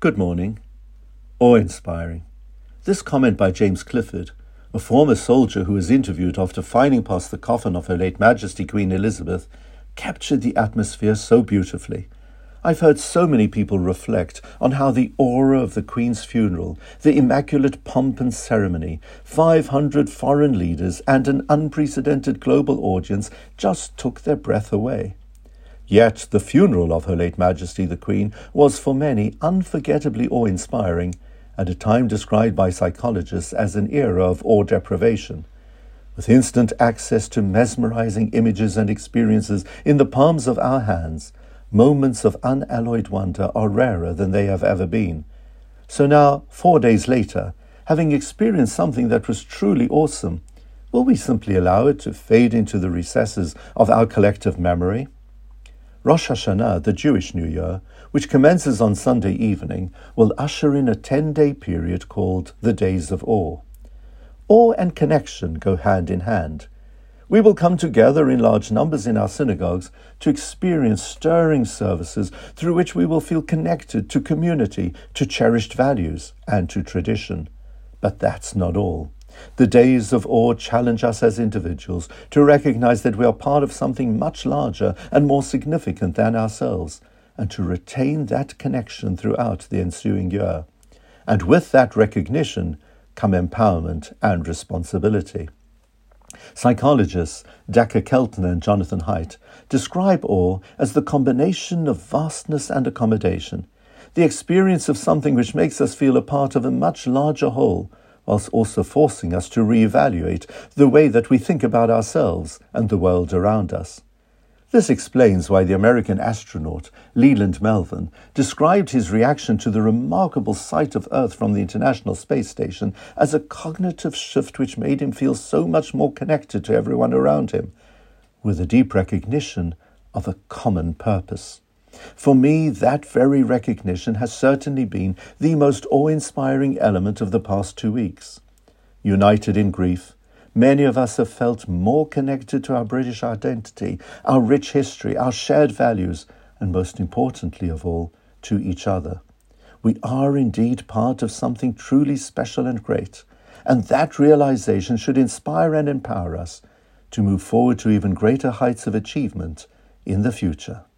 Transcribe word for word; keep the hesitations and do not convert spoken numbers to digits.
Good morning. Awe-inspiring. This comment by James Clifford, a former soldier who was interviewed after filing past the coffin of Her late Majesty Queen Elizabeth, captured the atmosphere so beautifully. I've heard so many people reflect on how the aura of the Queen's funeral, the immaculate pomp and ceremony, five hundred foreign leaders and an unprecedented global audience just took their breath away. Yet the funeral of Her late Majesty the Queen was for many unforgettably awe-inspiring, at a time described by psychologists as an era of awe deprivation. With instant access to mesmerizing images and experiences in the palms of our hands, moments of unalloyed wonder are rarer than they have ever been. So now, four days later, having experienced something that was truly awesome, will we simply allow it to fade into the recesses of our collective memory? Rosh Hashanah, the Jewish New Year, which commences on Sunday evening, will usher in a ten-day period called the Days of Awe. Awe and connection go hand in hand. We will come together in large numbers in our synagogues to experience stirring services through which we will feel connected to community, to cherished values, and to tradition. But that's not all. The Days of Awe challenge us as individuals to recognize that we are part of something much larger and more significant than ourselves, and to retain that connection throughout the ensuing year. And with that recognition come empowerment and responsibility. Psychologists Dacher Keltner and Jonathan Haidt describe awe as the combination of vastness and accommodation, the experience of something which makes us feel a part of a much larger whole, whilst also forcing us to reevaluate the way that we think about ourselves and the world around us. This explains why the American astronaut Leland Melvin described his reaction to the remarkable sight of Earth from the International Space Station as a cognitive shift which made him feel so much more connected to everyone around him, with a deep recognition of a common purpose. For me, that very recognition has certainly been the most awe-inspiring element of the past two weeks. United in grief, many of us have felt more connected to our British identity, our rich history, our shared values, and most importantly of all, to each other. We are indeed part of something truly special and great, and that realization should inspire and empower us to move forward to even greater heights of achievement in the future.